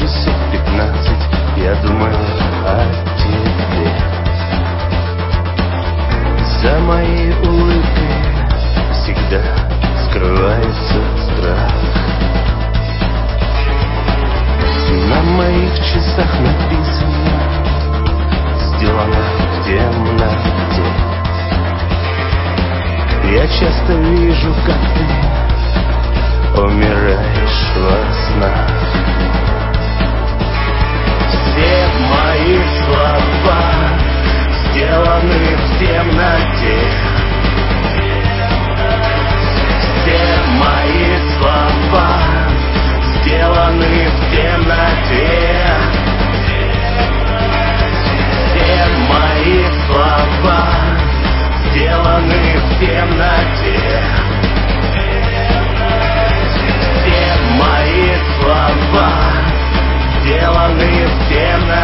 часов 15 я думаю о тебе. За моей улыбкой всегда скрывается страх. На моих часах написано: сделано в темноте. Я часто вижу, как ты умираешь во снах. Все мои слова сделаны в темноте. Все мои слова сделаны в темноте. Все мои слова сделаны в темноте. Все мои слова сделаны в темноте.